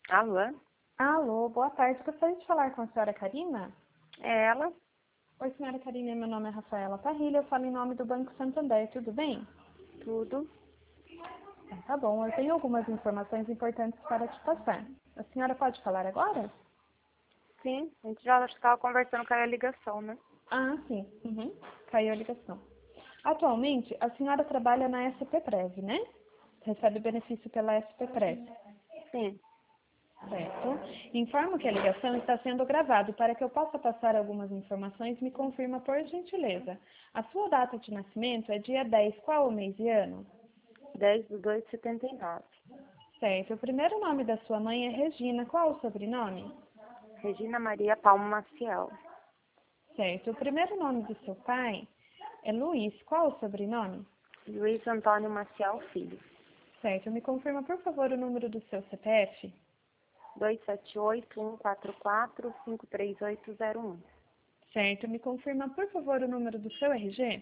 Alô? Alô, boa tarde. Gostaria de falar com a senhora Karina? É ela? Oi, senhora Karina, meu nome é Rafaela Parrilha, eu falo em nome do Banco Santander, tudo bem? Tudo? Tá bom, eu tenho algumas informações importantes para te passar. A senhora pode falar agora? Sim, a gente já estava conversando com a ligação, né? Ah, sim. Caiu a ligação. Atualmente, a senhora trabalha na SP-Prev, né? Recebe benefício pela SP-Prev. Sim. Certo. Informo que a ligação está sendo gravada. Para que eu possa passar algumas informações, me confirma por gentileza. A sua data de nascimento é dia 10, qual o mês e ano? 10/2/79. Certo. O primeiro nome da sua mãe é Regina. Qual o sobrenome? Regina Maria Palma Maciel. Certo. O primeiro nome do seu pai é Luiz. Qual o sobrenome? Luiz Antônio Maciel Filho. Certo. Me confirma, por favor, o número do seu CPF? 278-144-53801. Certo. Me confirma, por favor, o número do seu RG?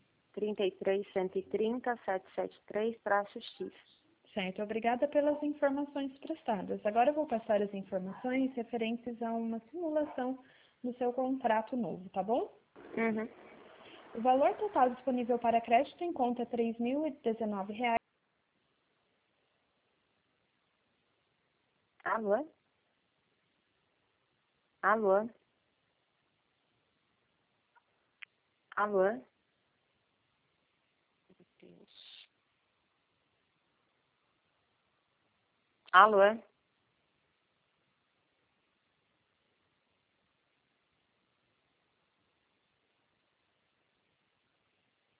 33-130-773-X. Certo, obrigada pelas informações prestadas. Agora eu vou passar as informações referentes a uma simulação do seu contrato novo, tá bom? Uhum. O valor total disponível para crédito em conta é R$ 3.019. Alô? Alô? Alô? Meu Deus. Alô?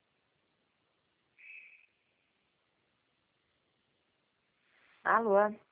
Alô?